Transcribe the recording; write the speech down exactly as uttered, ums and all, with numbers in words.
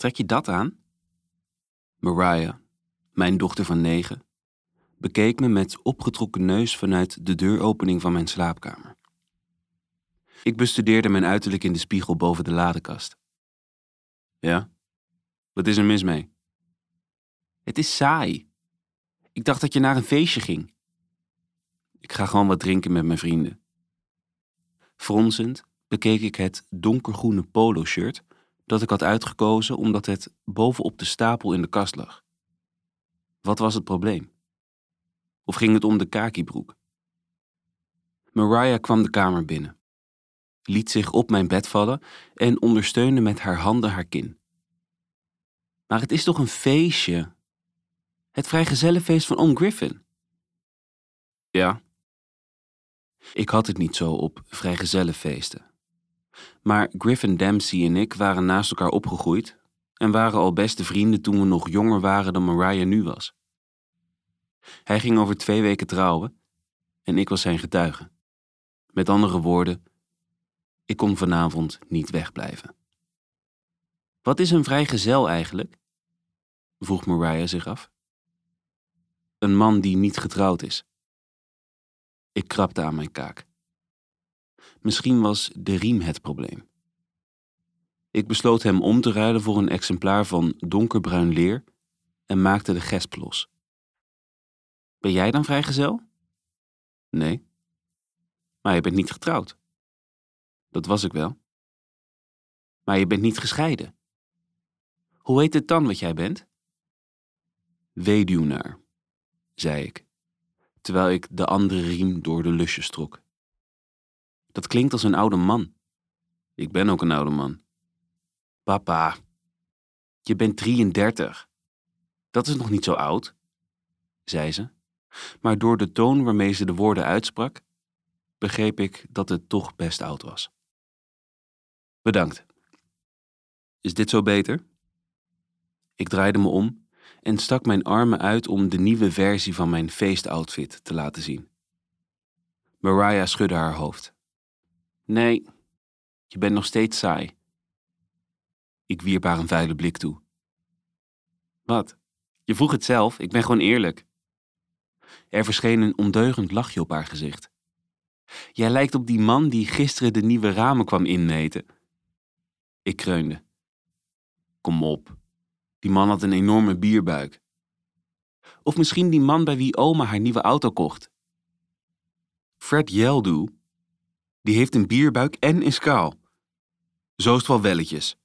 Trek je dat aan? Mariah, mijn dochter van negen, bekeek me met opgetrokken neus vanuit de deuropening van mijn slaapkamer. Ik bestudeerde mijn uiterlijk in de spiegel boven de ladekast. Ja? Wat is er mis mee? Het is saai. Ik dacht dat je naar een feestje ging. Ik ga gewoon wat drinken met mijn vrienden. Fronsend bekeek ik het donkergroene polo-shirt dat ik had uitgekozen omdat het bovenop de stapel in de kast lag. Wat was het probleem? Of ging het om de kakibroek? Mariah kwam de kamer binnen, liet zich op mijn bed vallen en ondersteunde met haar handen haar kin. Maar het is toch een feestje? Het vrijgezellenfeest van oom Griffin. Ja. Ik had het niet zo op vrijgezellenfeesten. Maar Griffin Dempsey en ik waren naast elkaar opgegroeid en waren al beste vrienden toen we nog jonger waren dan Mariah nu was. Hij ging over twee weken trouwen en ik was zijn getuige. Met andere woorden, ik kon vanavond niet wegblijven. Wat is een vrijgezel eigenlijk? Vroeg Mariah zich af. Een man die niet getrouwd is. Ik krabde aan mijn kaak. Misschien was de riem het probleem. Ik besloot hem om te ruilen voor een exemplaar van donkerbruin leer en maakte de gesp los. Ben jij dan vrijgezel? Nee. Maar je bent niet getrouwd. Dat was ik wel. Maar je bent niet gescheiden. Hoe heet het dan wat jij bent? Weduwnaar, zei ik, terwijl ik de andere riem door de lusjes trok. Dat klinkt als een oude man. Ik ben ook een oude man. Papa, je bent drieëndertig. Dat is nog niet zo oud, zei ze. Maar door de toon waarmee ze de woorden uitsprak, begreep ik dat het toch best oud was. Bedankt. Is dit zo beter? Ik draaide me om en stak mijn armen uit om de nieuwe versie van mijn feestoutfit te laten zien. Mariah schudde haar hoofd. Nee, je bent nog steeds saai. Ik wierp haar een vuile blik toe. Wat? Je vroeg het zelf, ik ben gewoon eerlijk. Er verscheen een ondeugend lachje op haar gezicht. Jij lijkt op die man die gisteren de nieuwe ramen kwam inmeten. Ik kreunde. Kom op, die man had een enorme bierbuik. Of misschien die man bij wie oma haar nieuwe auto kocht. Fred Yeldoe, die heeft een bierbuik en is kaal. Zo is het wel welletjes.